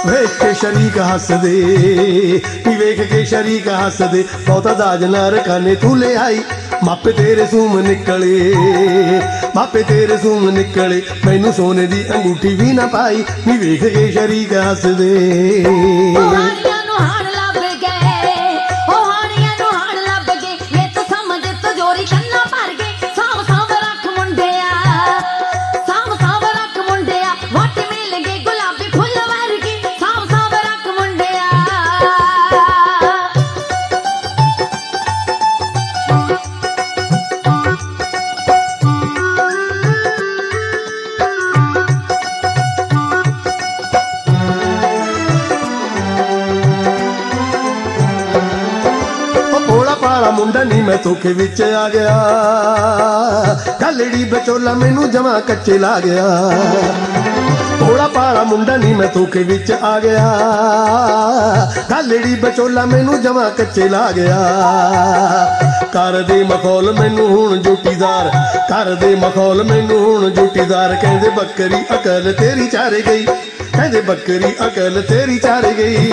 वेख के शरीक हसदे नी वेख के शरीक हसदे बहुता दाज ना रखाने तू ले आई मापे तेरे सूम निकले मापे तेरे सूम निकले मैनू सोने दी अंगूठी भी ना पाई नी वेख के शरीक हसदे मुंडा नी मैं धोखे विच आ गया गलड़ी बचोला मैनू जमा कच्चे ला गया भोला पाला मुंडा नी मैं धोखे विच आ गया गलड़ी बचोला मैनू जमा कच्चे ला गया कर दे मखौल मैनू हुण जोटीदार कर दे मखौल मैनू हुण जोटीदार कहंदे बकरी अकल तेरी चारे गई कहंदे बकरी अकल तेरी चारे गई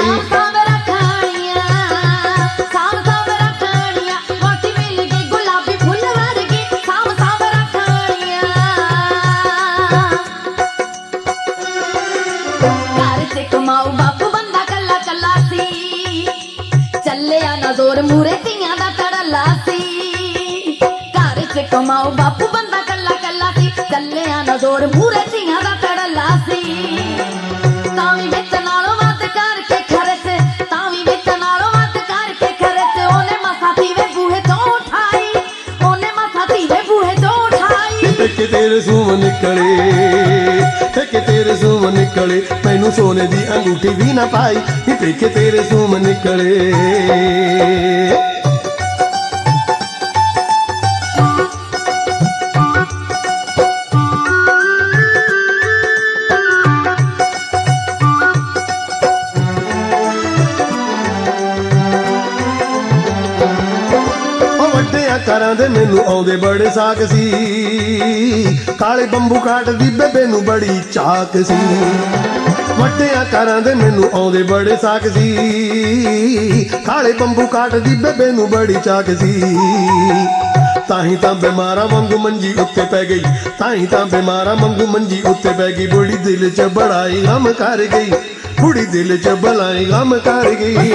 जोर मूरे तियां दा तड़ला सी घर च कमाओ बापू बंदा कल्ला कल्ला सी चलिया ना जोर मूरे तियां दा तड़ला सी तावी विच नालों वध करके खर्च तावी विच नालों वध करके खर्च ओने मसा थीवे बूहे तो उठाई ओने मसा थीवे बूहे तो उठाई के तेरे सूम निकले के तेरे सूम निकले मैनू सोने दी अंगूठी भी ना पाई के तेरे सूम निकले घरां दे मैनू आउंदे बड़े साक सी काले बंबू काट दी बेबे नू बड़ी चाक सी वड्डियां घरां दे मैनू आउंदे बड़े साक सी काले बंबू काट दी बेबे नू बड़ी चाक सी ताही तां बीमारा वांगू मंजी उत्ते पै गई ताही तां बीमारा वांगू मंजी उत्ते पै गई बुढ़ी दिल च बड़ाई गम कर गई बुढ़ी दिल च बड़ाई गम कर गई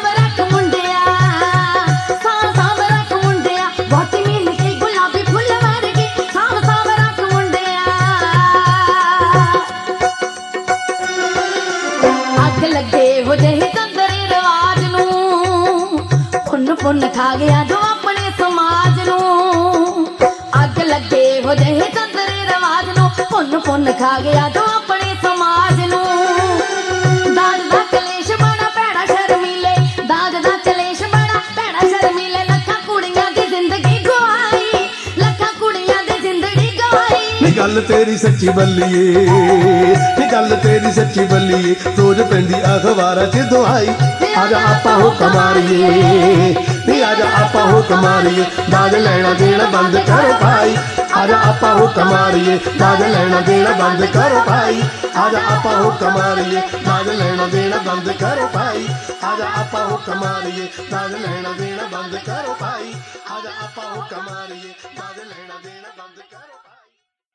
पुन खा गया जो अपने समाज नू अग लगे हो जहे चंदरे रवाज नू पुन खा गया जो अपने समाज नू दाज दा कलेश बड़ा भैड़ा शर्मीले दाज दा कलेश बड़ा भैड़ा शर्मीले लखा कुड़ियां दी जिंदगी गवाई लखा कुड़ियां दी जिंदगी गवाई गल तेरी सच्ची बल्लीए गल तेरी सच्ची बल्लीए रोज पैंदी अखबारां च दुआई आजा आपा हो कमारिए नी आजा आपा हो कमारिए दाज लेना देना बंद करो भाई आजा आपा हो कमारिए दाज लेना देना बंद करो भाई आजा आपा हो कमारिए दाज लेना देना बंद करो भाई आजा आपा हो कमारिए दाज लेना देना बंद करो भाई आजा आपा हो कमारिए दाज लेना देना बंद करो भाई।